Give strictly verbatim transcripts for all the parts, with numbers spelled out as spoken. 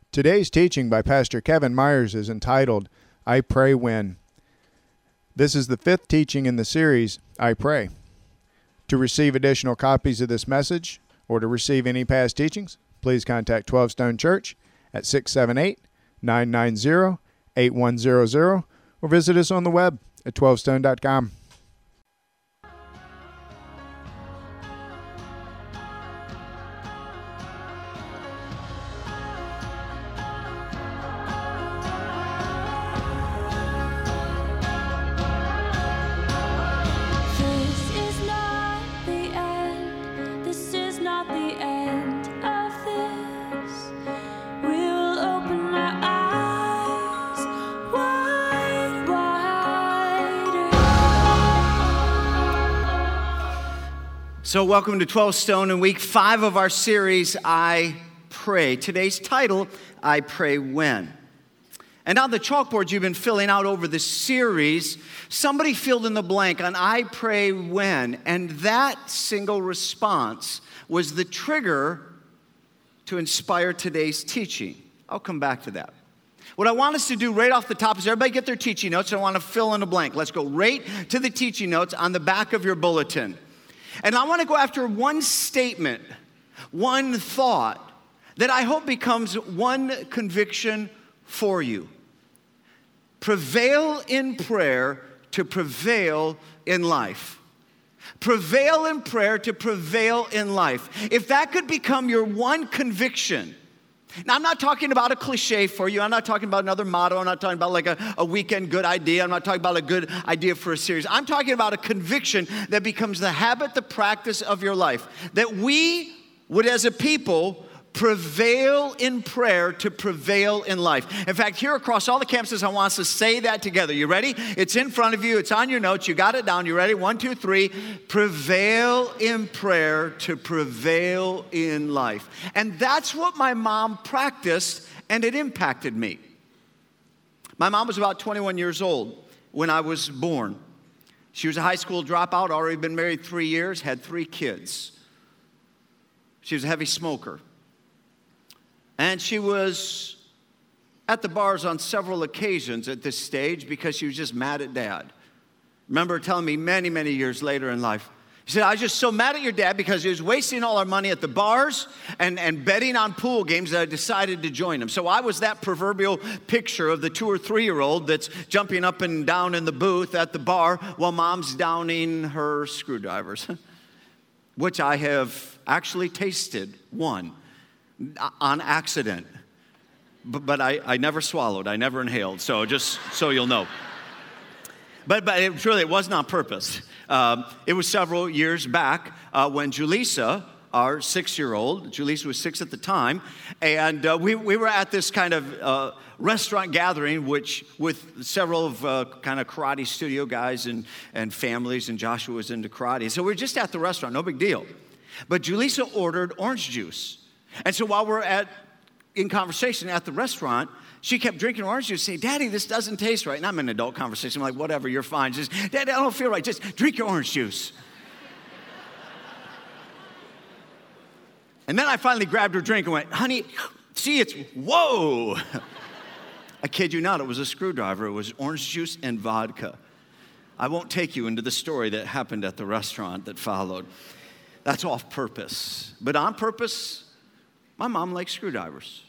Today's teaching by Pastor Kevin Myers is entitled, I Pray When. This is the fifth teaching in the series, I Pray. To receive additional copies of this message or to receive any past teachings, please contact twelve Stone Church at six seven eight, nine nine zero, eight one zero zero or visit us on the web at twelve stone dot com. So welcome to twelve Stone and week five of our series, I Pray. Today's title, I Pray When. And on the chalkboard you've been filling out over the series, somebody filled in the blank on I pray when, and that single response was the trigger to inspire today's teaching. I'll come back to that. What I want us to do right off the top is everybody get their teaching notes. I want to fill in a blank. Let's go right to the teaching notes on the back of your bulletin. And I want to go after one statement, one thought that I hope becomes one conviction for you. Prevail in prayer to prevail in life. Prevail in prayer to prevail in life. If that could become your one conviction. Now, I'm not talking about a cliche for you. I'm not talking about another motto. I'm not talking about like a, a weekend good idea. I'm not talking about a good idea for a series. I'm talking about a conviction that becomes the habit, the practice of your life. That we would, as a people, prevail in prayer to prevail in life. In fact, here across all the campuses, I want us to say that together. You ready? It's in front of you. It's on your notes. You got it down. You ready? One, two, three. Prevail in prayer to prevail in life. And that's what my mom practiced, and it impacted me. My mom was about twenty-one years old when I was born. She was a high school dropout, already been married three years, had three kids. She was a heavy smoker. And she was at the bars on several occasions at this stage because she was just mad at Dad. Remember her telling me many, many years later in life, she said, I was just so mad at your dad because he was wasting all our money at the bars and, and betting on pool games that I decided to join him. So I was that proverbial picture of the two or three-year-old that's jumping up and down in the booth at the bar while Mom's downing her screwdrivers, which I have actually tasted one. On accident, but, but I, I never swallowed, I never inhaled, so just so you'll know. But, but it, truly, it wasn't on purpose. Um, it was several years back uh, when Julissa, our six-year-old, Julissa was six at the time, and uh, we, we were at this kind of uh, restaurant gathering, which with several of uh, kind of karate studio guys and, and families, and Joshua was into karate. So we were just at the restaurant, no big deal. But Julissa ordered orange juice. And so while we're at in conversation at the restaurant, she kept drinking orange juice, saying, Daddy, this doesn't taste right. And I'm in an adult conversation. I'm like, whatever, you're fine. Just, Daddy, I don't feel right. Just drink your orange juice. And then I finally grabbed her drink and went, honey, see, it's, whoa. I kid you not, it was a screwdriver. It was orange juice and vodka. I won't take you into the story that happened at the restaurant that followed. That's off purpose. But on purpose, my mom liked screwdrivers.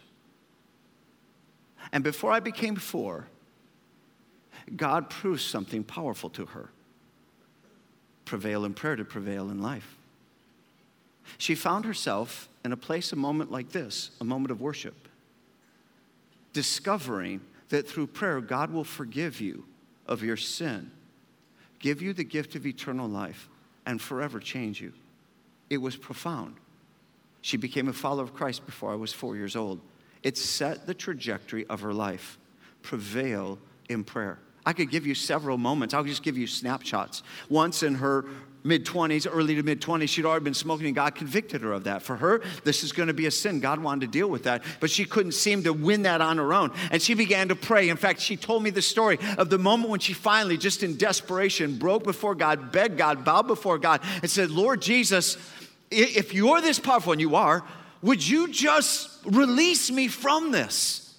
And before I became four, God proved something powerful to her. Prevail in prayer to prevail in life. She found herself in a place, a moment like this, a moment of worship, discovering that through prayer, God will forgive you of your sin, give you the gift of eternal life, and forever change you. It was profound. She became a follower of Christ before I was four years old. It set the trajectory of her life. Prevail in prayer. I could give you several moments. I'll just give you snapshots. Once in her mid-twenties, early to mid-twenties, she'd already been smoking, and God convicted her of that. For her, this is going to be a sin. God wanted to deal with that, but she couldn't seem to win that on her own. And she began to pray. In fact, she told me the story of the moment when she finally, just in desperation, broke before God, begged God, bowed before God, and said, Lord Jesus, if you're this powerful, and you are, would you just release me from this?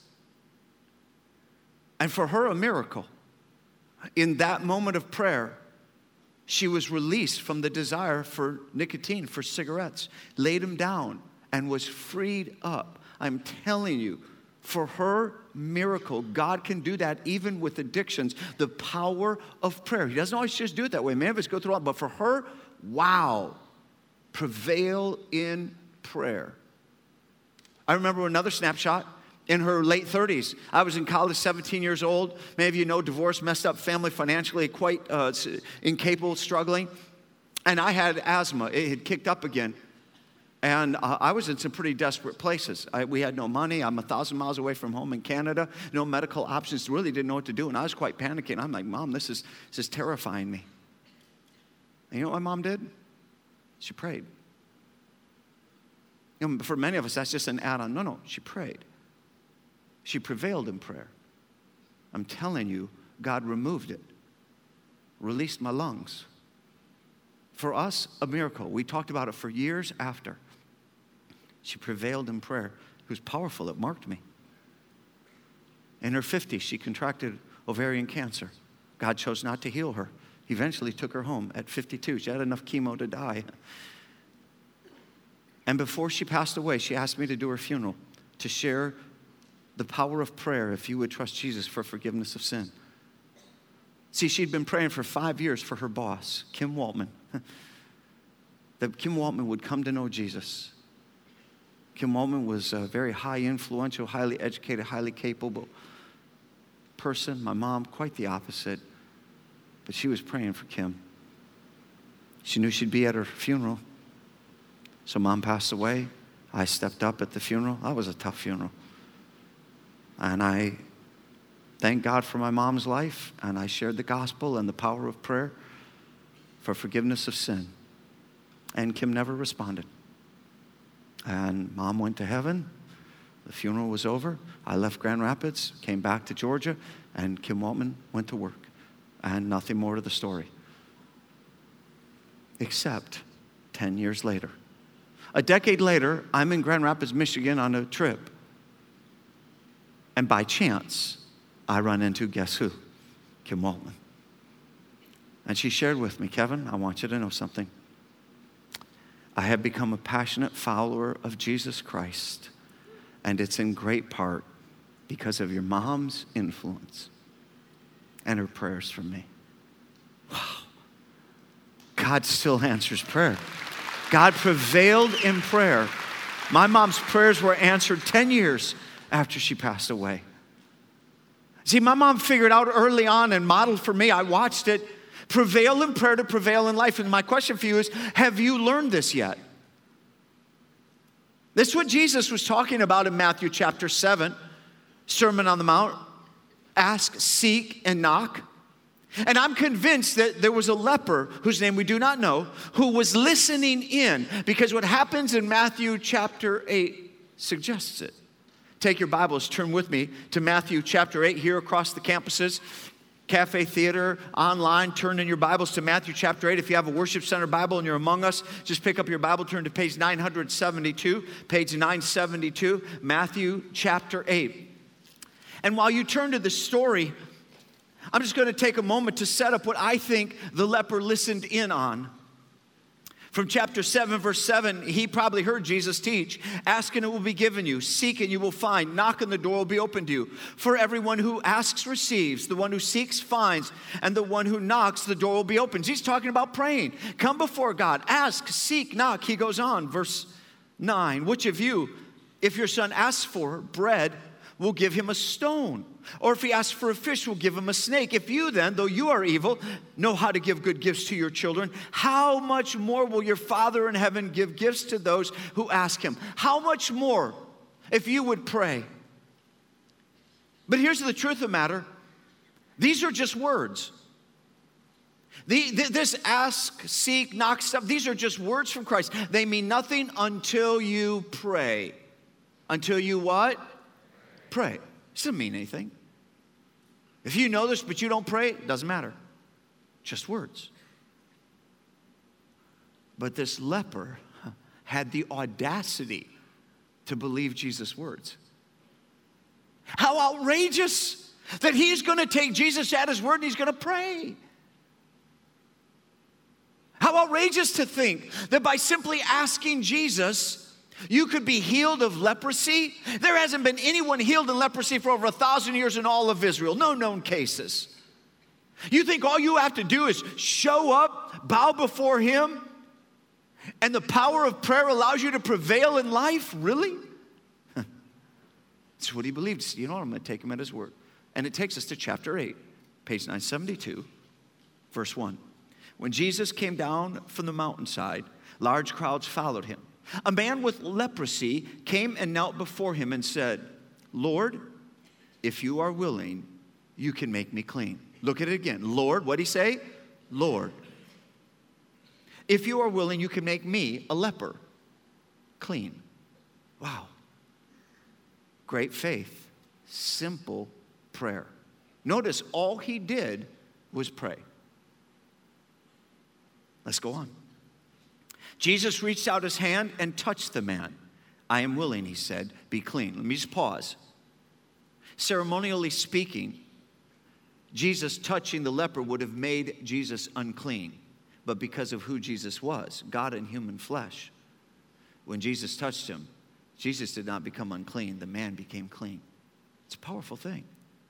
And for her, a miracle. In that moment of prayer, she was released from the desire for nicotine, for cigarettes, laid them down, and was freed up. I'm telling you, for her, miracle. God can do that even with addictions. The power of prayer. He doesn't always just do it that way. Many of us go through it, but for her, wow. Prevail in prayer. I remember another snapshot. In her late thirties, I was in college, seventeen years old. Many of you know, divorce, messed up family financially, quite uh, incapable, struggling. And I had asthma. It had kicked up again. And uh, I was in some pretty desperate places. I, we had no money. I'm a thousand miles away from home in Canada. No medical options. Really didn't know what to do. And I was quite panicking. I'm like, Mom, this is, this is terrifying me. And you know what my mom did? She prayed. You know, for many of us, that's just an add-on. No, no, she prayed. She prevailed in prayer. I'm telling you, God removed it. Released my lungs. For us, a miracle. We talked about it for years after. She prevailed in prayer. It was powerful. It marked me. In her fifties, she contracted ovarian cancer. God chose not to heal her. He eventually took her home at fifty-two. She had enough chemo to die. And before she passed away, she asked me to do her funeral, to share the power of prayer if you would trust Jesus for forgiveness of sin. See, she'd been praying for five years for her boss, Kim Waltman, that Kim Waltman would come to know Jesus. Kim Waltman was a very high influential, highly educated, highly capable person. My mom, quite the opposite. But she was praying for Kim. She knew she'd be at her funeral. So Mom passed away. I stepped up at the funeral. That was a tough funeral. And I thank God for my mom's life. And I shared the gospel and the power of prayer for forgiveness of sin. And Kim never responded. And Mom went to heaven. The funeral was over. I left Grand Rapids, came back to Georgia, and Kim Waltman went to work. And nothing more to the story. Except ten years later. A decade later, I'm in Grand Rapids, Michigan on a trip. And by chance, I run into, guess who? Kim Waltman. And she shared with me, Kevin, I want you to know something. I have become a passionate follower of Jesus Christ, and it's in great part because of your mom's influence and her prayers for me. Wow. God still answers prayer. God prevailed in prayer. My mom's prayers were answered ten years after she passed away. See, my mom figured out early on and modeled for me, I watched it, prevail in prayer to prevail in life. And my question for you is, have you learned this yet? This is what Jesus was talking about in Matthew chapter seven, Sermon on the Mount. Ask, seek, and knock. And I'm convinced that there was a leper, whose name we do not know, who was listening in, because what happens in Matthew chapter eight suggests it. Take your Bibles, turn with me to Matthew chapter eight here across the campuses. Cafe Theater, online, turn in your Bibles to Matthew chapter eight. If you have a Worship Center Bible and you're among us, just pick up your Bible, turn to page nine seventy-two, page nine seventy-two, Matthew chapter eight. And while you turn to the story, I'm just going to take a moment to set up what I think the leper listened in on. From chapter seven, verse seven, he probably heard Jesus teach, ask and it will be given you, seek and you will find, knock and the door will be opened to you. For everyone who asks receives, the one who seeks finds, and the one who knocks, the door will be opened. He's talking about praying. Come before God, ask, seek, knock. He goes on, verse nine, which of you, if your son asks for bread, will give him a stone? Or if he asks for a fish, will give him a snake? If you then, though you are evil, know how to give good gifts to your children, how much more will your Father in heaven give gifts to those who ask him? How much more if you would pray? But here's the truth of the matter. These are just words. The, this ask, seek, knock stuff, these are just words from Christ. They mean nothing until you pray. Until you what? Pray. It doesn't mean anything. If you know this but you don't pray, it doesn't matter. Just words. But this leper had the audacity to believe Jesus' words. How outrageous that he's going to take Jesus at his word and he's going to pray. How outrageous to think that by simply asking Jesus, you could be healed of leprosy. There hasn't been anyone healed in leprosy for over a thousand years in all of Israel. No known cases. You think all you have to do is show up, bow before him, and the power of prayer allows you to prevail in life? Really? That's what he believed. You know what? I'm going to take him at his word. And it takes us to chapter eight, page nine seventy-two, verse one. When Jesus came down from the mountainside, large crowds followed him. A man with leprosy came and knelt before him and said, Lord, if you are willing, you can make me clean. Look at it again. Lord, what did he say? Lord, if you are willing, you can make me, a leper, clean. Wow. Great faith. Simple prayer. Notice all he did was pray. Let's go on. Jesus reached out his hand and touched the man. I am willing, he said, be clean. Let me just pause. Ceremonially speaking, Jesus touching the leper would have made Jesus unclean. But because of who Jesus was, God in human flesh, when Jesus touched him, Jesus did not become unclean. The man became clean. It's a powerful thing.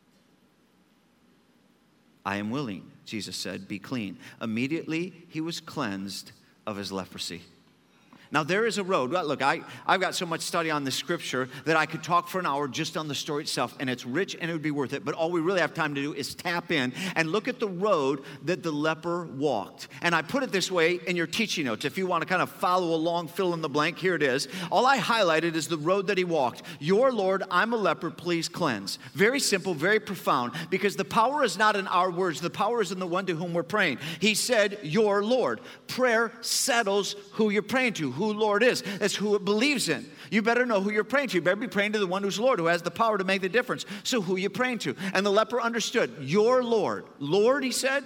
I am willing, Jesus said, be clean. Immediately, he was cleansed of his leprosy. Now, there is a road. Look, I, I've got so much study on this scripture that I could talk for an hour just on the story itself, and it's rich and it would be worth it. But all we really have time to do is tap in and look at the road that the leper walked. And I put it this way in your teaching notes. If you want to kind of follow along, fill in the blank, here it is. All I highlighted is the road that he walked. Your Lord, I'm a leper, please cleanse. Very simple, very profound, because the power is not in our words. The power is in the one to whom we're praying. He said, your Lord. Prayer settles who you're praying to, who Lord is. That's who it believes in. You better know who you're praying to. You better be praying to the one who's Lord, who has the power to make the difference. So who are you praying to? And the leper understood. Your Lord. Lord, he said,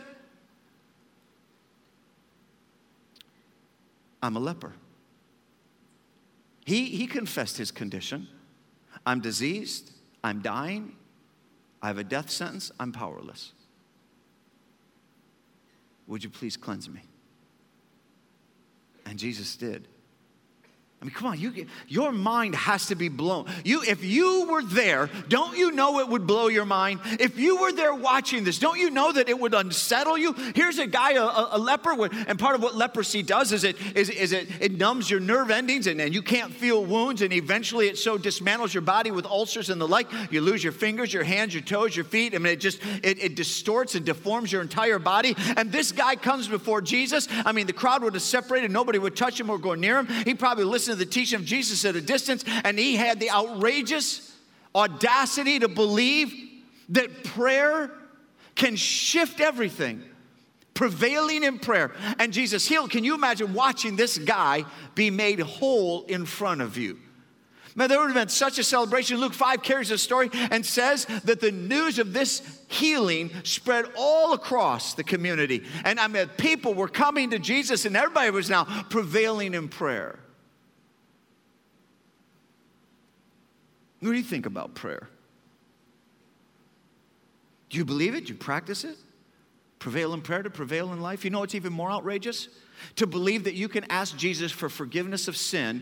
I'm a leper. He, he confessed his condition. I'm diseased. I'm dying. I have a death sentence. I'm powerless. Would you please cleanse me? And Jesus did. I mean, come on, you, your mind has to be blown. You, if you were there, don't you know it would blow your mind? If you were there watching this, don't you know that it would unsettle you? Here's a guy, a, a leper, and part of what leprosy does is it is, is it, it numbs your nerve endings, and, and you can't feel wounds, and eventually it so dismantles your body with ulcers and the like. You lose your fingers, your hands, your toes, your feet. I mean, it just, it, it distorts and deforms your entire body. And this guy comes before Jesus. I mean, the crowd would have separated. Nobody would touch him or go near him. He probably listened to the teaching of Jesus at a distance, and he had the outrageous audacity to believe that prayer can shift everything. Prevailing in prayer. And Jesus healed. Can you imagine watching this guy be made whole in front of you? Man, there would have been such a celebration. Luke five carries this story and says that the news of this healing spread all across the community. And I mean, people were coming to Jesus, and everybody was now prevailing in prayer. What do you think about prayer? Do you believe it? Do you practice it? Prevail in prayer to prevail in life? You know what's even more outrageous? To believe that you can ask Jesus for forgiveness of sin,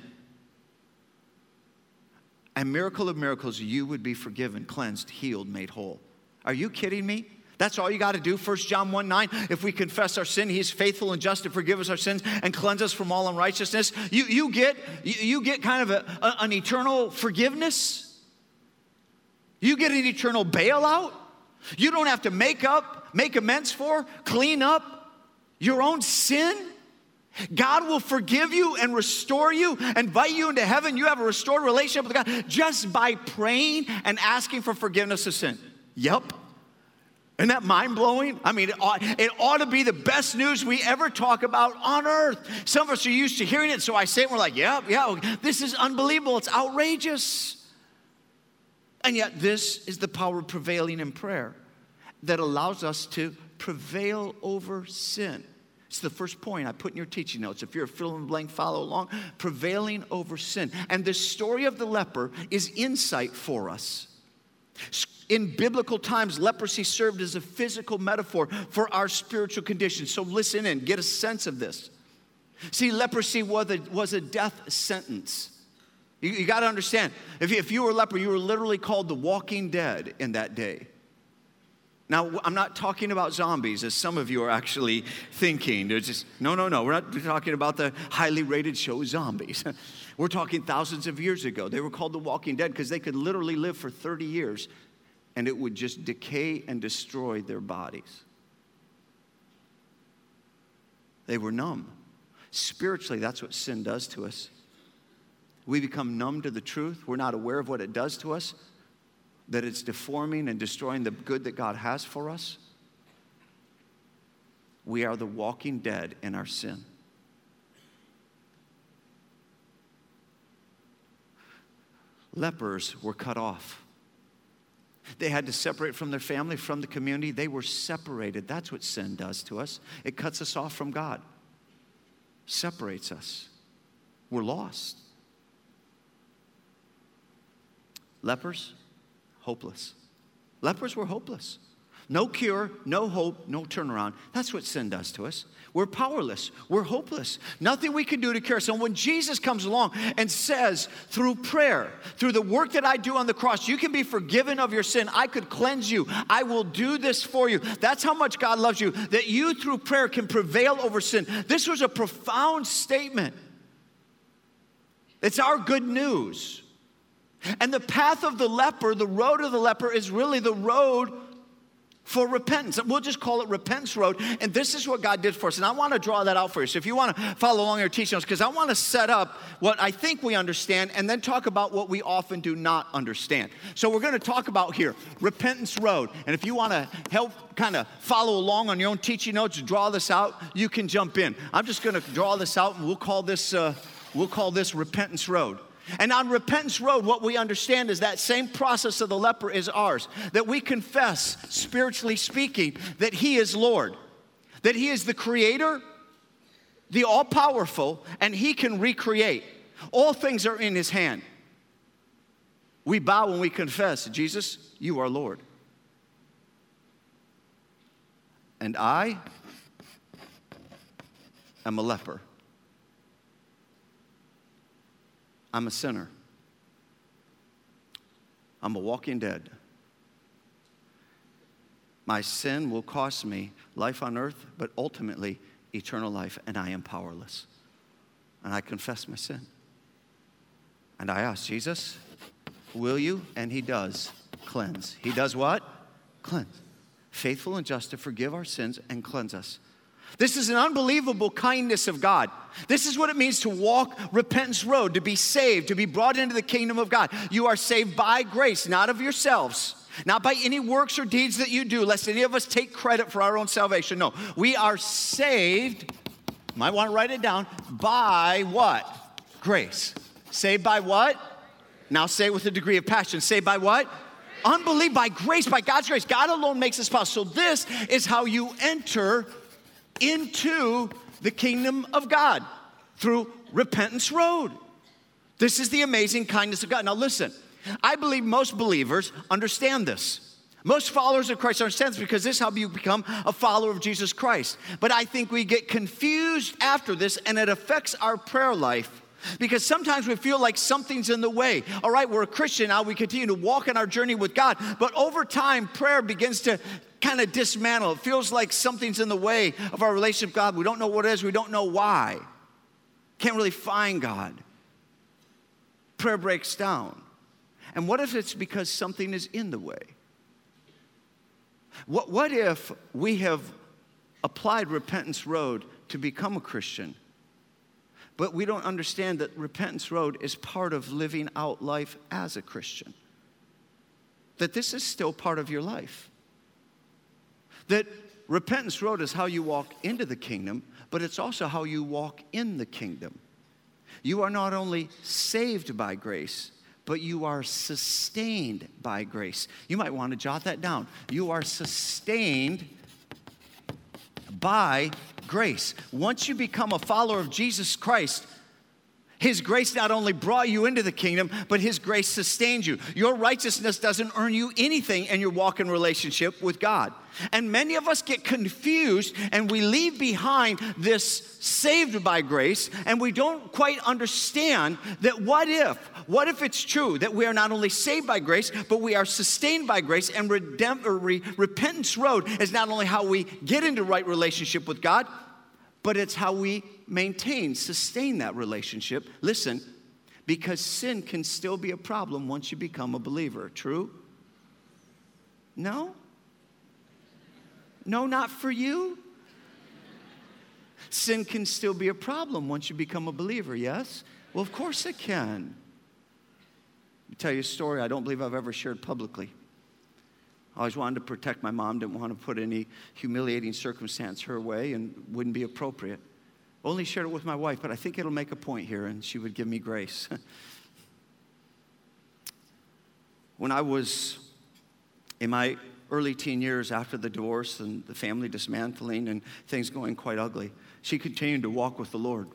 and miracle of miracles, you would be forgiven, cleansed, healed, made whole. Are you kidding me? That's all you got to do. First John one nine, if we confess our sin, he's faithful and just to forgive us our sins and cleanse us from all unrighteousness. You, you, get, you, you get kind of a, a, an eternal forgiveness. You get an eternal bailout. You don't have to make up, make amends for, clean up your own sin. God will forgive you and restore you, invite you into heaven. You have a restored relationship with God just by praying and asking for forgiveness of sin. Yep. Isn't that mind-blowing? I mean, it ought, it ought to be the best news we ever talk about on earth. Some of us are used to hearing it, so I say it, and we're like, yeah, yeah, this is unbelievable. It's outrageous. And yet this is the power of prevailing in prayer that allows us to prevail over sin. It's the first point I put in your teaching notes. If you're a fill in the blank, follow along. Prevailing over sin. And this story of the leper is insight for us. In biblical times, leprosy served as a physical metaphor for our spiritual condition. So listen in, get a sense of this. See, leprosy was a, was a death sentence. You, you got to understand, if you, if you were a leper, you were literally called the walking dead in that day. Now, I'm not talking about zombies, as some of you are actually thinking. There's just, no, no, no. We're not talking about the highly rated show Zombies. We're talking thousands of years ago. They were called the walking dead because they could literally live for thirty years, and it would just decay and destroy their bodies. They were numb. Spiritually, that's what sin does to us. We become numb to the truth. We're not aware of what it does to us, that it's deforming and destroying the good that God has for us. We are the walking dead in our sin. Lepers were cut off. They had to separate from their family, from the community. They were separated. That's what sin does to us. It cuts us off from God. Separates us. We're lost. Lepers, hopeless. Lepers were hopeless. No cure, no hope, no turnaround. That's what sin does to us. We're powerless. We're hopeless. Nothing we can do to cure. So when Jesus comes along and says, through prayer, through the work that I do on the cross, you can be forgiven of your sin. I could cleanse you. I will do this for you. That's how much God loves you, that you through prayer can prevail over sin. This was a profound statement. It's our good news. And the path of the leper, the road of the leper, is really the road for repentance. We'll just call it Repentance Road. And this is what God did for us. And I want to draw that out for you. So if you want to follow along your teaching notes, because I want to set up what I think we understand and then talk about what we often do not understand. So we're going to talk about here, Repentance Road. And if you want to help kind of follow along on your own teaching notes, draw this out, you can jump in. I'm just going to draw this out, and we'll call this, uh, we'll call this Repentance Road. And on Repentance Road, what we understand is that same process of the leper is ours. That we confess, spiritually speaking, that He is Lord. That He is the Creator, the all-powerful, and He can recreate. All things are in His hand. We bow when we confess, Jesus, you are Lord. And I am a leper. I'm a sinner. I'm a walking dead. My sin will cost me life on earth, but ultimately eternal life, and I am powerless. And I confess my sin. And I ask, Jesus, will you? And He does cleanse. He does what? Cleanse. Faithful and just to forgive our sins and cleanse us. This is an unbelievable kindness of God. This is what it means to walk Repentance Road, to be saved, to be brought into the kingdom of God. You are saved by grace, not of yourselves, not by any works or deeds that you do, lest any of us take credit for our own salvation. No, we are saved, you might want to write it down, by what? Grace. Saved by what? Now say it with a degree of passion. Saved by what? Unbelief, by grace, by God's grace. God alone makes us possible. So this is how you enter into the kingdom of God, through Repentance Road. This is the amazing kindness of God. Now listen, I believe most believers understand this. Most followers of Christ understand this because this is how you become a follower of Jesus Christ. But I think we get confused after this, and it affects our prayer life. Because sometimes we feel like something's in the way. All right, we're a Christian now. We continue to walk on our journey with God. But over time, prayer begins to kind of dismantle. It feels like something's in the way of our relationship with God. We don't know what it is. We don't know why. Can't really find God. Prayer breaks down. And what if it's because something is in the way? What, what if we have applied Repentance Road to become a Christian, but we don't understand that Repentance Road is part of living out life as a Christian? That this is still part of your life. That Repentance Road is how you walk into the kingdom, but it's also how you walk in the kingdom. You are not only saved by grace, but you are sustained by grace. You might want to jot that down. You are sustained by grace. Once you become a follower of Jesus Christ, His grace not only brought you into the kingdom, but His grace sustains you. Your righteousness doesn't earn you anything in your walk in relationship with God. And many of us get confused and we leave behind this saved by grace, and we don't quite understand that what if, what if it's true that we are not only saved by grace, but we are sustained by grace, and redemp- or re- repentance road is not only how we get into right relationship with God, but it's how we maintain, sustain that relationship. Listen, because sin can still be a problem once you become a believer. True? No? No, not for you? Sin can still be a problem once you become a believer, yes? Well, of course it can. Let me tell you a story I don't believe I've ever shared publicly. I always wanted to protect my mom, didn't want to put any humiliating circumstance her way and wouldn't be appropriate. Only shared it with my wife, but I think it'll make a point here and she would give me grace. When I was in my early teen years after the divorce and the family dismantling and things going quite ugly, she continued to walk with the Lord.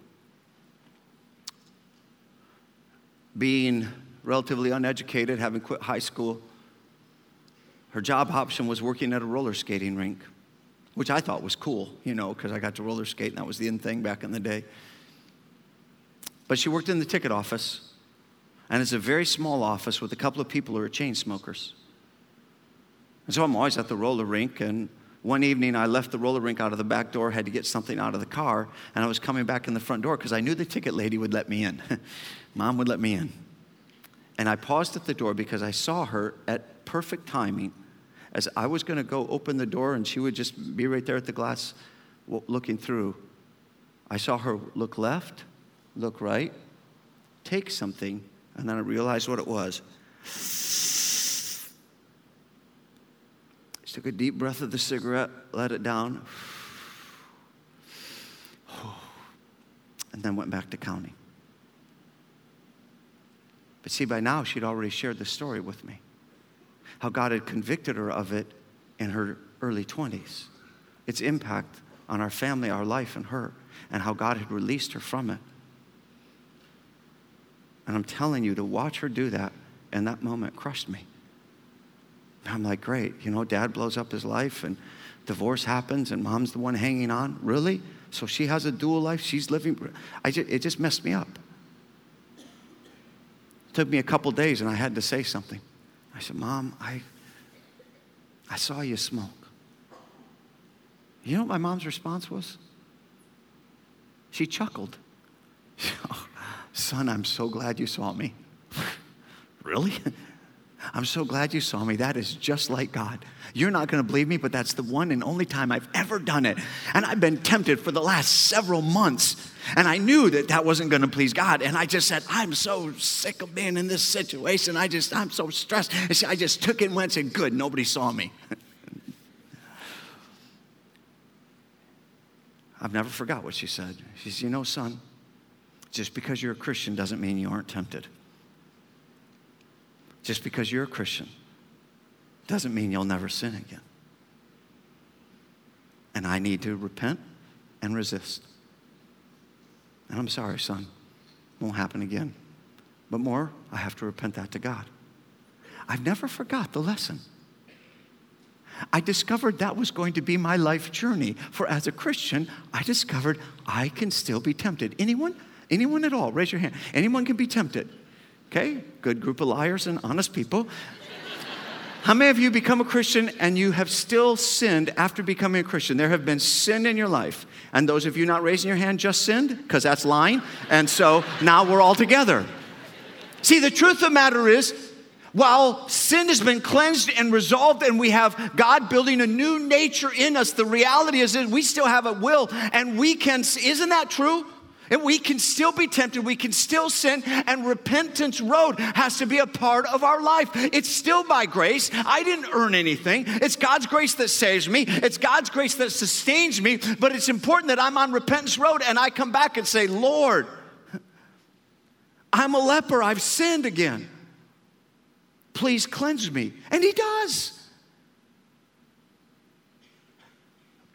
Being relatively uneducated, having quit high school, her job option was working at a roller skating rink, which I thought was cool, you know, because I got to roller skate and that was the in thing back in the day. But she worked in the ticket office, and it's a very small office with a couple of people who are chain smokers. And so I'm always at the roller rink, and one evening I left the roller rink out of the back door, had to get something out of the car, and I was coming back in the front door because I knew the ticket lady would let me in. Mom would let me in. And I paused at the door because I saw her at perfect timing as I was going to go open the door and she would just be right there at the glass looking through. I saw her look left, look right, take something, and then I realized what it was. She took a deep breath of the cigarette, let it down, and then went back to counting. But see, by now she'd already shared the story with me. How God had convicted her of it in her early twenties. Its impact on our family, our life, and her, and how God had released her from it. And I'm telling you, to watch her do that in that moment crushed me. And I'm like, great, you know, Dad blows up his life, and divorce happens, and Mom's the one hanging on. Really? So she has a dual life? She's living? I just, it just messed me up. It took me a couple days, and I had to say something. I said, Mom, I, I saw you smoke. You know what my mom's response was? She chuckled. Oh, son, I'm so glad you saw me. Really? I'm so glad you saw me. That is just like God. You're not going to believe me, but that's the one and only time I've ever done it. And I've been tempted for the last several months. And I knew that that wasn't going to please God. And I just said, I'm so sick of being in this situation. I just, I'm so stressed. And see, I just took it and went and said, good, nobody saw me. I've never forgot what she said. She said, you know, son, just because you're a Christian doesn't mean you aren't tempted. Just because you're a Christian doesn't mean you'll never sin again. And I need to repent and resist. And I'm sorry, son. Won't happen again. But more, I have to repent that to God. I've never forgot the lesson. I discovered that was going to be my life journey. For as a Christian, I discovered I can still be tempted. Anyone? Anyone at all? Raise your hand. Anyone can be tempted. Okay? Good group of liars and honest people. How many of you become a Christian and you have still sinned after becoming a Christian? There have been sin in your life. And those of you not raising your hand just sinned, because that's lying. And so now we're all together. See, the truth of the matter is, while sin has been cleansed and resolved and we have God building a new nature in us, the reality is that we still have a will and we can, isn't that true? And we can still be tempted, we can still sin, and repentance road has to be a part of our life. It's still by grace. I didn't earn anything. It's God's grace that saves me. It's God's grace that sustains me, but it's important that I'm on repentance road and I come back and say, Lord, I'm a leper. I've sinned again. Please cleanse me. And he does.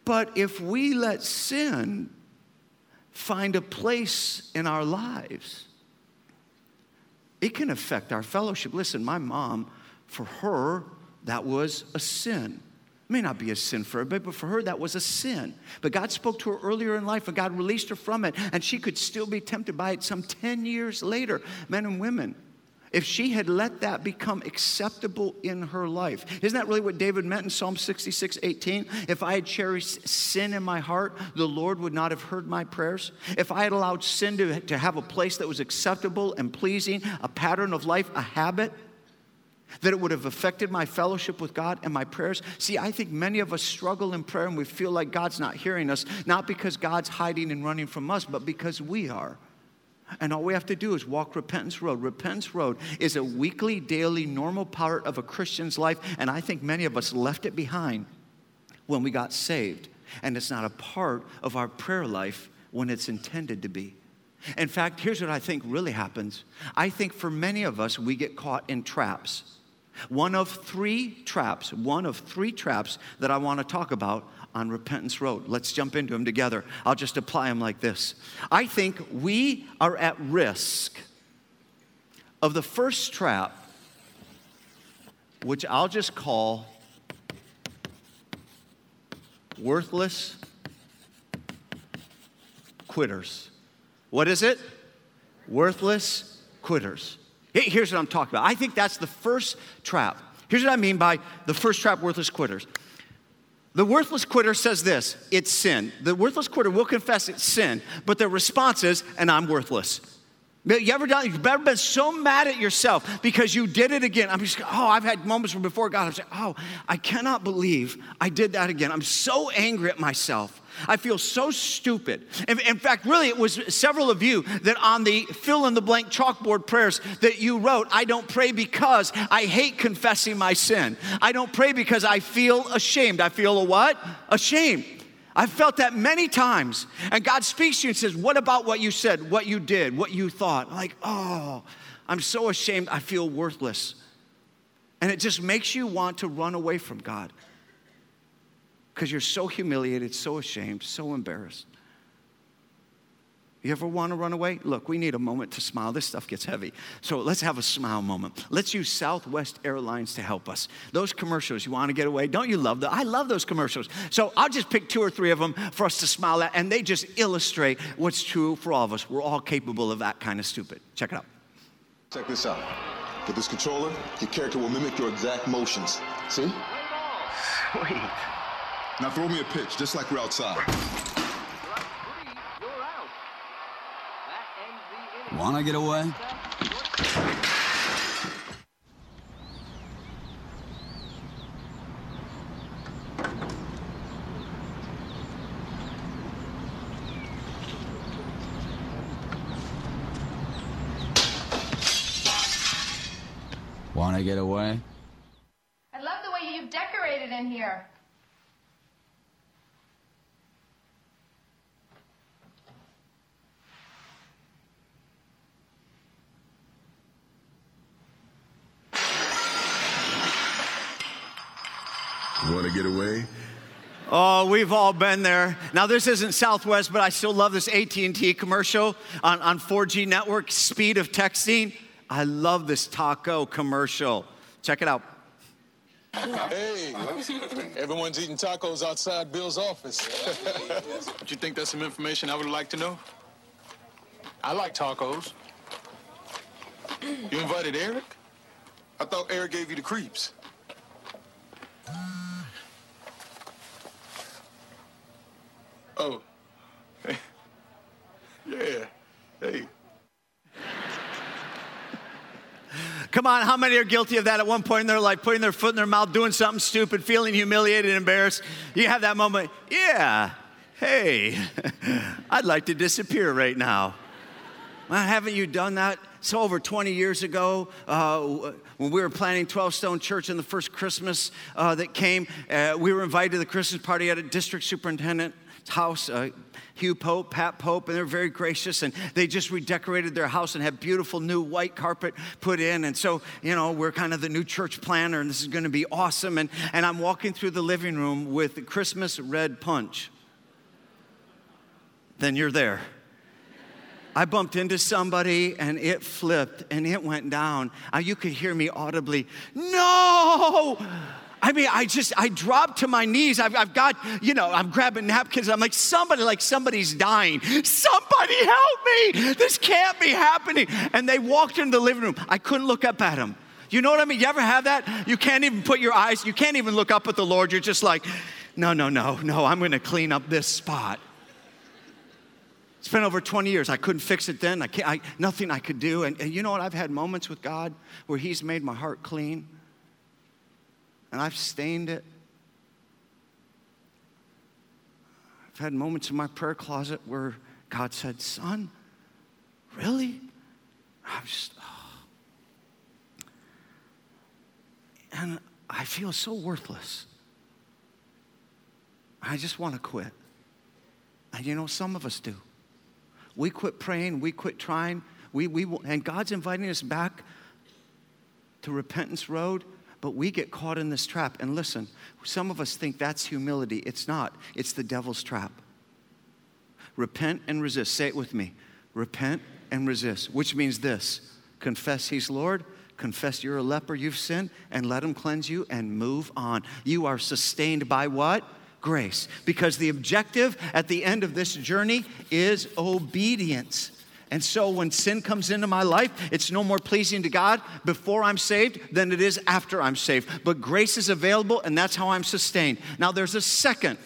But if we let sin find a place in our lives, it can affect our fellowship. Listen, my mom, for her, that was a sin. It may not be a sin for everybody, but for her, that was a sin. But God spoke to her earlier in life, and God released her from it, and she could still be tempted by it some ten years later, men and women. If she had let that become acceptable in her life. Isn't that really what David meant in Psalm sixty-six eighteen? If I had cherished sin in my heart, the Lord would not have heard my prayers. If I had allowed sin to, to have a place that was acceptable and pleasing, a pattern of life, a habit, that it would have affected my fellowship with God and my prayers. See, I think many of us struggle in prayer and we feel like God's not hearing us, not because God's hiding and running from us, but because we are. And all we have to do is walk Repentance Road. Repentance Road is a weekly, daily, normal part of a Christian's life, and I think many of us left it behind when we got saved, and it's not a part of our prayer life when it's intended to be. In fact, here's what I think really happens. I think for many of us, we get caught in traps. One of three traps, one of three traps that I want to talk about on Repentance Road. Let's jump into them together. I'll just apply them like this. I think we are at risk of the first trap, which I'll just call worthless quitters. What is it? Worthless quitters. Here's what I'm talking about. I think that's the first trap. Here's what I mean by the first trap, worthless quitters. The worthless quitter says this, it's sin. The worthless quitter will confess it's sin, but their response is, and I'm worthless. You ever done, you've ever been so mad at yourself because you did it again. I'm just, oh, I've had moments where before God, I'm saying, oh, I cannot believe I did that again. I'm so angry at myself. I feel so stupid. In, in fact, really, it was several of you that on the fill-in-the-blank chalkboard prayers that you wrote, I don't pray because I hate confessing my sin. I don't pray because I feel ashamed. I feel a what? Ashamed. I've felt that many times. And God speaks to you and says, what about what you said, what you did, what you thought? Like, oh, I'm so ashamed, I feel worthless. And it just makes you want to run away from God. Because you're so humiliated, so ashamed, so embarrassed. You ever want to run away? Look, we need a moment to smile. This stuff gets heavy. So let's have a smile moment. Let's use Southwest Airlines to help us. Those commercials, you want to get away? Don't you love them? I love those commercials. So I'll just pick two or three of them for us to smile at, and they just illustrate what's true for all of us. We're all capable of that kind of stupid. Check it out. Check this out. With this controller, your character will mimic your exact motions. See? Sweet. Now throw me a pitch, just like we're outside. Wanna get away? Wanna get away? I love the way you've decorated in here. Want to get away? Oh, we've all been there. Now, this isn't Southwest, but I still love this A T and T commercial on, on four G network, speed of texting. I love this taco commercial. Check it out. Hey, everyone's eating tacos outside Bill's office. Don't you think that's some information I would like to know? I like tacos. You invited Eric? I thought Eric gave you the creeps. Oh. Hey. Yeah. Hey. Come on, how many are guilty of that at one point in their life, putting their foot in their mouth, doing something stupid, feeling humiliated and embarrassed? You have that moment, yeah, hey, I'd like to disappear right now. Well, haven't you done that? So over twenty years ago, uh, when we were planning twelve Stone Church and the first Christmas uh, that came, uh, we were invited to the Christmas party at a district superintendent house, uh, Hugh Pope, Pat Pope, and they're very gracious, and they just redecorated their house and have beautiful new white carpet put in. And so, you know, we're kind of the new church planner, and this is going to be awesome. And, and I'm walking through the living room with the Christmas red punch. Then you're there. I bumped into somebody and it flipped and it went down. Uh, you could hear me audibly, no! I mean, I just, I dropped to my knees. I've, I've got, you know, I'm grabbing napkins. I'm like, somebody, like somebody's dying. Somebody help me. This can't be happening. And they walked into the living room. I couldn't look up at them. You know what I mean? You ever have that? You can't even put your eyes, you can't even look up at the Lord. You're just like, no, no, no, no, I'm going to clean up this spot. It's been over twenty years. I couldn't fix it then. I can't, I, nothing I could do. And, and you know what? I've had moments with God where he's made my heart clean. And I've stained it. I've had moments in my prayer closet where God said, son, really? I was just, oh. And I feel so worthless. I just want to quit. And you know, some of us do. We quit praying, we quit trying, we, we, and God's inviting us back to Repentance Road, but we get caught in this trap. And listen, some of us think that's humility. It's not. It's the devil's trap. Repent and resist. Say it with me. Repent and resist, which means this. Confess he's Lord. Confess you're a leper, you've sinned, and let him cleanse you and move on. You are sustained by what? Grace. Because the objective at the end of this journey is obedience. And so when sin comes into my life, it's no more pleasing to God before I'm saved than it is after I'm saved. But grace is available, and that's how I'm sustained. Now there's a second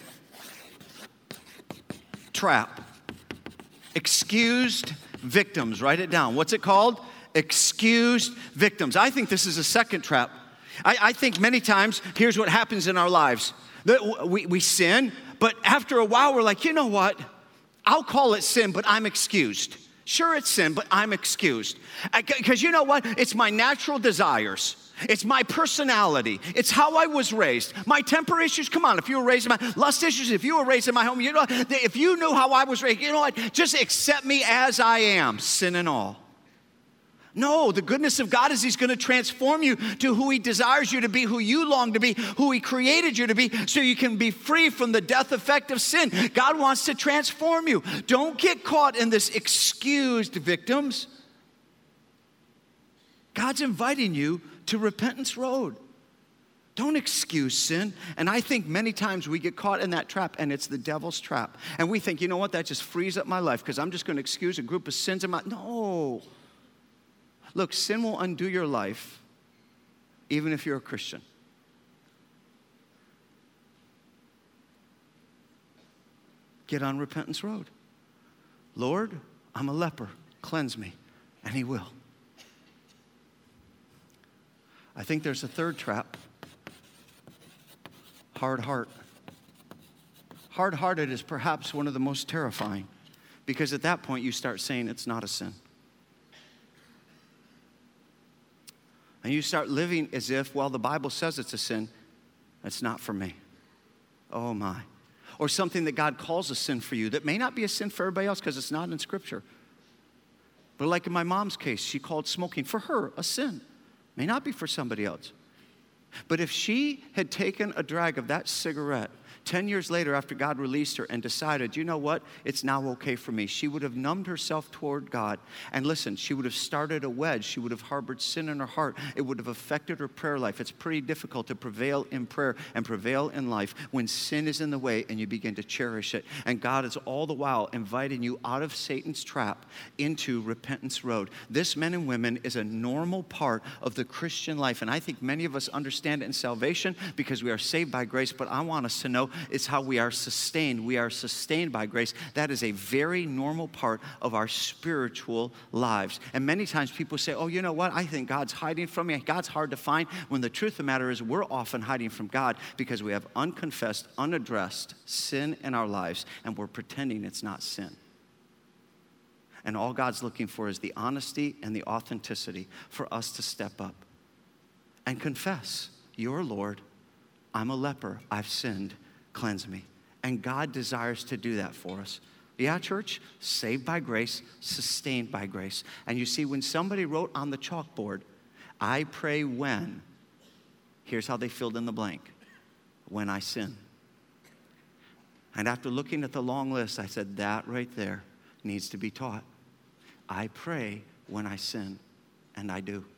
trap. Excused victims. Write it down. What's it called? Excused victims. I think this is a second trap. I, I think many times, here's what happens in our lives. That we, we sin, but after a while we're like, you know what? I'll call it sin, but I'm excused. Sure, it's sin, but I'm excused. Because you know what? It's my natural desires. It's my personality. It's how I was raised. My temper issues, come on, if you were raised in my, lust issues, if you were raised in my home, you know, if you knew how I was raised, you know what? Just accept me as I am, sin and all. No, the goodness of God is he's going to transform you to who he desires you to be, who you long to be, who he created you to be, so you can be free from the death effect of sin. God wants to transform you. Don't get caught in this excused victims. God's inviting you to Repentance Road. Don't excuse sin. And I think many times we get caught in that trap, and it's the devil's trap. And we think, you know what, that just frees up my life because I'm just going to excuse a group of sins in my... No. Look, sin will undo your life even if you're a Christian. Get on Repentance Road. Lord, I'm a leper. Cleanse me. And he will. I think there's a third trap. Hard heart. Hard-hearted is perhaps one of the most terrifying, because at that point you start saying it's not a sin. And you start living as if, well, the Bible says it's a sin. It's not for me. Oh, my. Or something that God calls a sin for you that may not be a sin for everybody else because it's not in Scripture. But like in my mom's case, she called smoking for her a sin. May not be for somebody else. But if she had taken a drag of that cigarette ten years later after God released her and decided, you know what, it's now okay for me, she would have numbed herself toward God. And listen, she would have started a wedge. She would have harbored sin in her heart. It would have affected her prayer life. It's pretty difficult to prevail in prayer and prevail in life when sin is in the way and you begin to cherish it. And God is all the while inviting you out of Satan's trap into Repentance Road. This, men and women, is a normal part of the Christian life. And I think many of us understand it in salvation because we are saved by grace. But I want us to know it's how we are sustained. We are sustained by grace. That is a very normal part of our spiritual lives. And many times people say, oh, you know what? I think God's hiding from me. God's hard to find. When the truth of the matter is we're often hiding from God because we have unconfessed, unaddressed sin in our lives, and we're pretending it's not sin. And all God's looking for is the honesty and the authenticity for us to step up and confess, you're Lord, I'm a leper, I've sinned, cleanse me. And God desires to do that for us. Yeah, church, saved by grace, sustained by grace. And you see, when somebody wrote on the chalkboard, I pray when, here's how they filled in the blank. When I sin. And after looking at the long list, I said, that right there needs to be taught. I pray when I sin, and I do.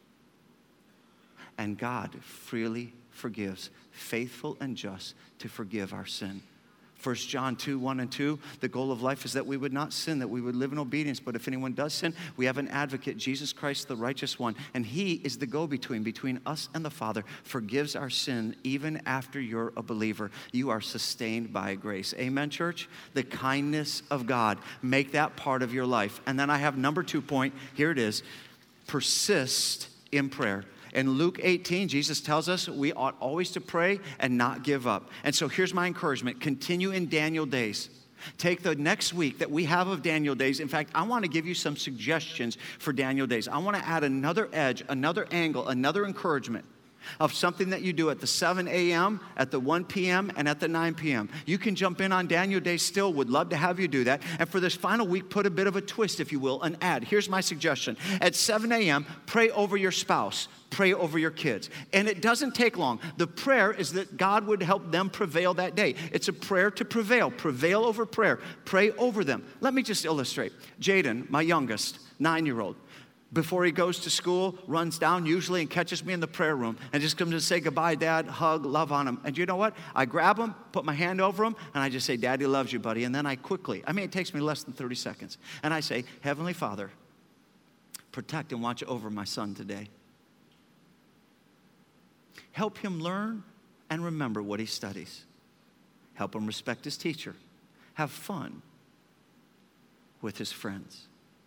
And God freely forgives, faithful and just to forgive our sin. First John two, one and two, the goal of life is that we would not sin, that we would live in obedience. But if anyone does sin, we have an advocate, Jesus Christ, the righteous one. And he is the go-between between us and the Father, forgives our sin even after you're a believer. You are sustained by grace. Amen, church? The kindness of God. Make that part of your life. And then I have number two point. Here it is. Persist in prayer. In Luke eighteen, Jesus tells us we ought always to pray and not give up. And so here's my encouragement. Continue in Daniel days. Take the next week that we have of Daniel days. In fact, I want to give you some suggestions for Daniel days. I want to add another edge, another angle, another encouragement of something that you do at the seven a.m., at the one p.m., and at the nine p.m. You can jump in on Daniel Day still. Would love to have you do that. And for this final week, put a bit of a twist, if you will, an add. Here's my suggestion. At seven a.m., pray over your spouse. Pray over your kids. And it doesn't take long. The prayer is that God would help them prevail that day. It's a prayer to prevail. Prevail over prayer. Pray over them. Let me just illustrate. Jaden, my youngest, nine-year-old, before he goes to school, runs down usually and catches me in the prayer room and just comes to say goodbye, Dad, hug, love on him. And you know what? I grab him, put my hand over him, and I just say, Daddy loves you, buddy. And then I quickly, I mean, it takes me less than thirty seconds. And I say, Heavenly Father, protect and watch over my son today. Help him learn and remember what he studies. Help him respect his teacher. Have fun with his friends.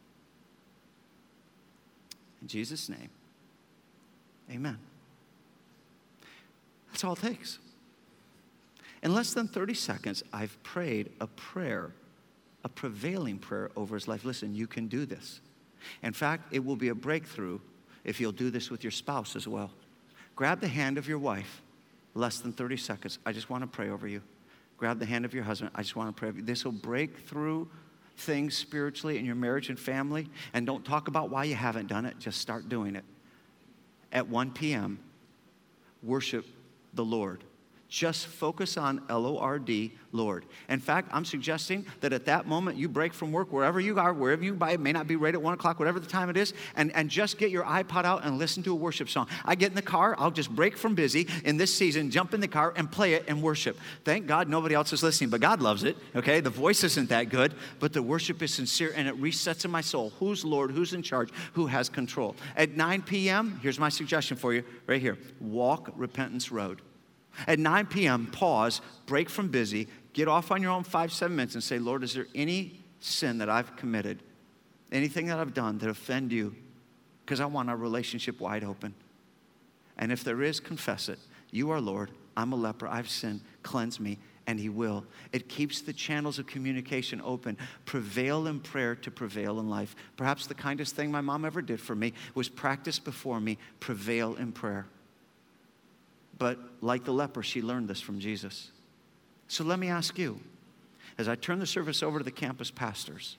In Jesus' name, amen. That's all it takes. In less than thirty seconds, I've prayed a prayer, a prevailing prayer over his life. Listen, you can do this. In fact, it will be a breakthrough if you'll do this with your spouse as well. Grab the hand of your wife, less than thirty seconds. I just want to pray over you. Grab the hand of your husband. I just want to pray over you. This will break through things spiritually in your marriage and family. And don't talk about why you haven't done it. Just start doing it. At one p.m., worship the Lord. Just focus on L O R D, Lord. In fact, I'm suggesting that at that moment you break from work, wherever you are, wherever you buy, it may not be right at one o'clock, whatever the time it is, and, and just get your iPod out and listen to a worship song. I get in the car, I'll just break from busy in this season, jump in the car and play it and worship. Thank God nobody else is listening, but God loves it, okay? The voice isn't that good, but the worship is sincere and it resets in my soul. Who's Lord? Who's in charge? Who has control? At nine p.m., here's my suggestion for you right here. Walk Repentance Road. At nine p.m., pause, break from busy, get off on your own five, seven minutes and say, Lord, is there any sin that I've committed, anything that I've done that offend you? Because I want our relationship wide open. And if there is, confess it. You are Lord. I'm a leper. I've sinned. Cleanse me. And he will. It keeps the channels of communication open. Prevail in prayer to prevail in life. Perhaps the kindest thing my mom ever did for me was practice before me, prevail in prayer. But like the leper, she learned this from Jesus. So let me ask you, as I turn the service over to the campus pastors,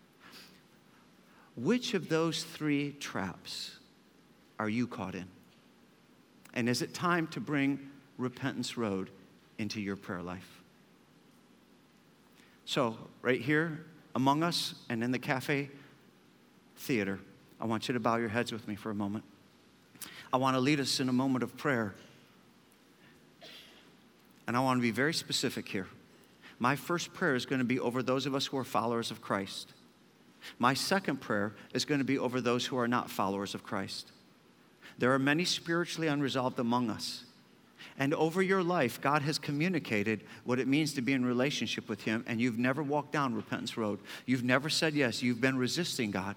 which of those three traps are you caught in? And is it time to bring Repentance Road into your prayer life? So right here among us and in the cafe theater, I want you to bow your heads with me for a moment. I want to lead us in a moment of prayer. And I want to be very specific here. My first prayer is going to be over those of us who are followers of Christ. My second prayer is going to be over those who are not followers of Christ. There are many spiritually unresolved among us. And over your life, God has communicated what it means to be in relationship with him, and you've never walked down Repentance Road. You've never said yes. You've been resisting God.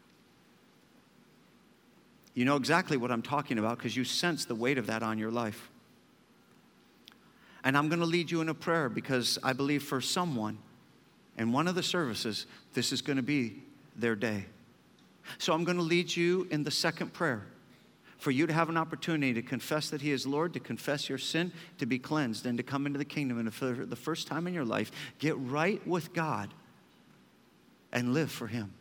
You know exactly what I'm talking about because you sense the weight of that on your life. And I'm going to lead you in a prayer because I believe for someone in one of the services, this is going to be their day. So I'm going to lead you in the second prayer for you to have an opportunity to confess that he is Lord, to confess your sin, to be cleansed, and to come into the kingdom. And for the first time in your life, get right with God and live for him.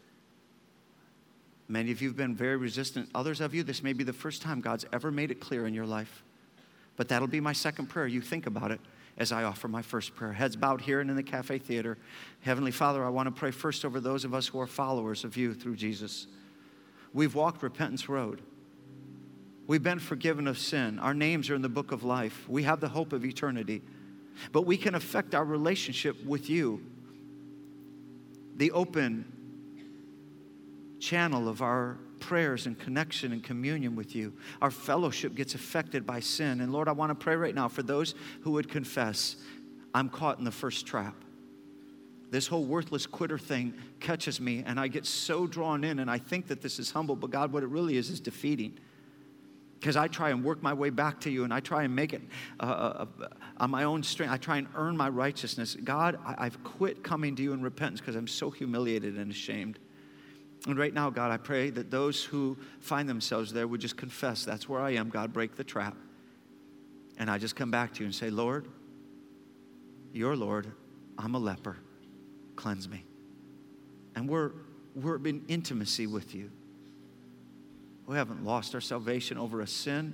Many of you have been very resistant. Others of you, this may be the first time God's ever made it clear in your life. But that'll be my second prayer. You think about it as I offer my first prayer. Heads bowed here and in the Cafe Theater. Heavenly Father, I want to pray first over those of us who are followers of you through Jesus. We've walked Repentance Road. We've been forgiven of sin. Our names are in the book of life. We have the hope of eternity. But we can affect our relationship with you, the open channel of our prayers and connection and communion with you. Our fellowship gets affected by sin. And Lord, I want to pray right now for those who would confess, I'm caught in the first trap. This whole worthless quitter thing catches me, and I get so drawn in, and I think that this is humble, but God, what it really is is defeating. Because I try and work my way back to you, and I try and make it uh, uh, on my own strength. I try and earn my righteousness. God, I, I've quit coming to you in repentance because I'm so humiliated and ashamed. And right now, God, I pray that those who find themselves there would just confess, that's where I am, God, break the trap. And I just come back to you and say, Lord, you're Lord, I'm a leper, cleanse me. And we're, we're in intimacy with you. We haven't lost our salvation over a sin,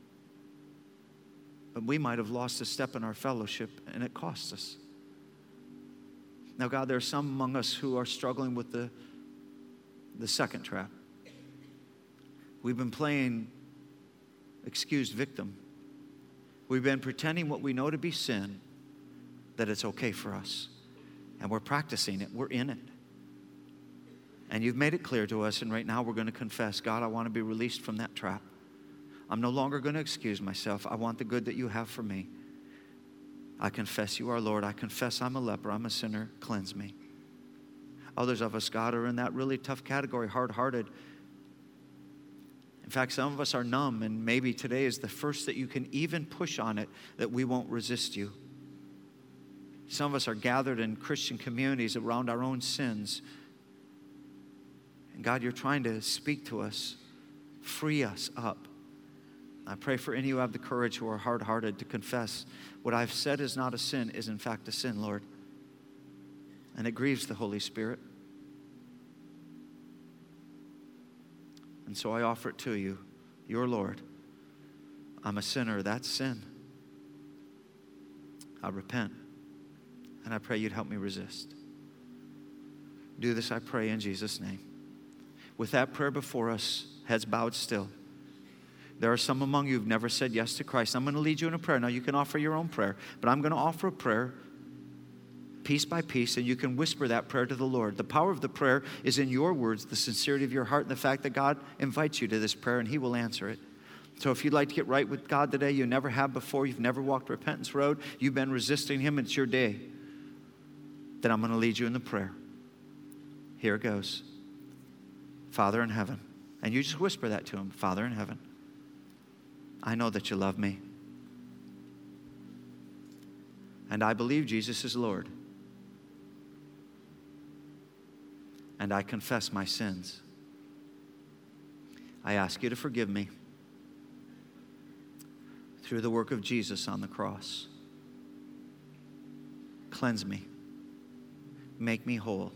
but we might have lost a step in our fellowship, and it costs us. Now, God, there are some among us who are struggling with the, the second trap. We've been playing excused victim. We've been pretending what we know to be sin, that it's okay for us. And we're practicing it. We're in it. And you've made it clear to us, and right now we're going to confess, God, I want to be released from that trap. I'm no longer going to excuse myself. I want the good that you have for me. I confess you are Lord. I confess I'm a leper. I'm a sinner. Cleanse me. Others of us, God, are in that really tough category, hard-hearted. In fact, some of us are numb, and maybe today is the first that you can even push on it, that we won't resist you. Some of us are gathered in Christian communities around our own sins. And God, you're trying to speak to us, free us up. I pray for any who have the courage, who are hard-hearted, to confess what I've said is not a sin is in fact a sin, Lord. And it grieves the Holy Spirit. And so I offer it to you, your Lord. I'm a sinner. That's sin. I repent. And I pray you'd help me resist. Do this, I pray, in Jesus' name. With that prayer before us, heads bowed still. There are some among you who've never said yes to Christ. I'm going to lead you in a prayer. Now, you can offer your own prayer, but I'm going to offer a prayer piece by piece, and you can whisper that prayer to the Lord. The power of the prayer is in your words, the sincerity of your heart, and the fact that God invites you to this prayer, and he will answer it. So if you'd like to get right with God today, you never have before, you've never walked Repentance Road, you've been resisting him, it's your day, then I'm going to lead you in the prayer. Here it goes. Father in heaven. And you just whisper that to him. Father in heaven, I know that you love me. And I believe Jesus is Lord. And I confess my sins. I ask you to forgive me through the work of Jesus on the cross. Cleanse me. Make me whole.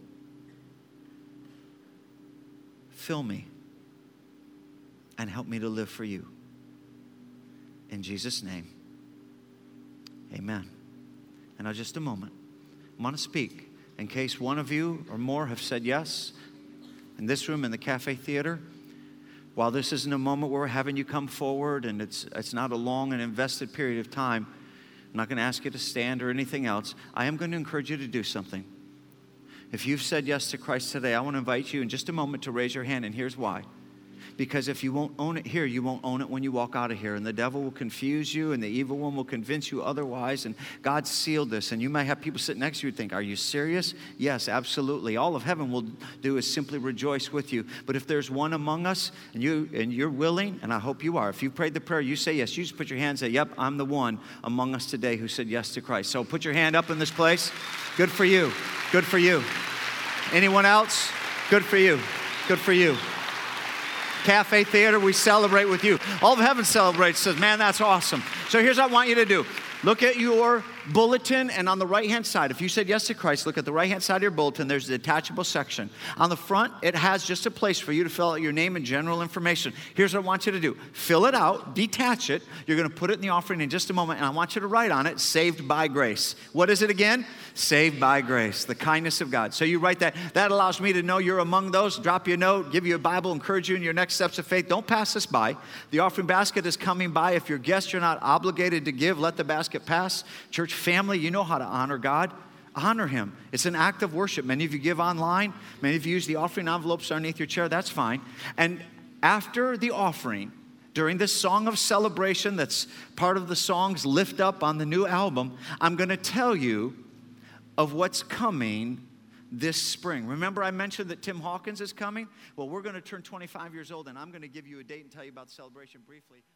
Fill me and help me to live for you. In Jesus' name, amen. And now just a moment. I want to speak in case one of you or more have said yes in this room, in the Cafe Theater. While this isn't a moment where we're having you come forward and it's, it's not a long and invested period of time, I'm not going to ask you to stand or anything else. I am going to encourage you to do something. If you've said yes to Christ today, I want to invite you in just a moment to raise your hand, and here's why. Because if you won't own it here, you won't own it when you walk out of here. And the devil will confuse you, and the evil one will convince you otherwise. And God sealed this. And you might have people sit next to you and think, are you serious? Yes, absolutely. All of heaven will do is simply rejoice with you. But if there's one among us, and, you, and you're willing, and I hope you are, if you prayed the prayer, you say yes. You just put your hand and say, yep, I'm the one among us today who said yes to Christ. So put your hand up in this place. Good for you. Good for you. Anyone else? Good for you. Good for you. Cafe Theater, we celebrate with you. All of heaven celebrates, says, man, that's awesome. So here's what I want you to do. Look at your bulletin, and on the right-hand side, if you said yes to Christ, look at the right-hand side of your bulletin. There's the detachable section. On the front, it has just a place for you to fill out your name and general information. Here's what I want you to do. Fill it out, detach it. You're going to put it in the offering in just a moment, and I want you to write on it, saved by grace. What is it again? Saved by grace, the kindness of God. So you write that. That allows me to know you're among those. Drop you a note, give you a Bible, encourage you in your next steps of faith. Don't pass this by. The offering basket is coming by. If you're guests, you're not obligated to give. Let the basket pass. Church family, you know how to honor God. Honor Him. It's an act of worship. Many of you give online. Many of you use the offering envelopes underneath your chair. That's fine. And after the offering, during this song of celebration that's part of the songs Lift Up on the new album, I'm going to tell you of what's coming this spring. Remember I mentioned that Tim Hawkins is coming? Well, we're going to turn twenty-five years old, and I'm going to give you a date and tell you about the celebration briefly.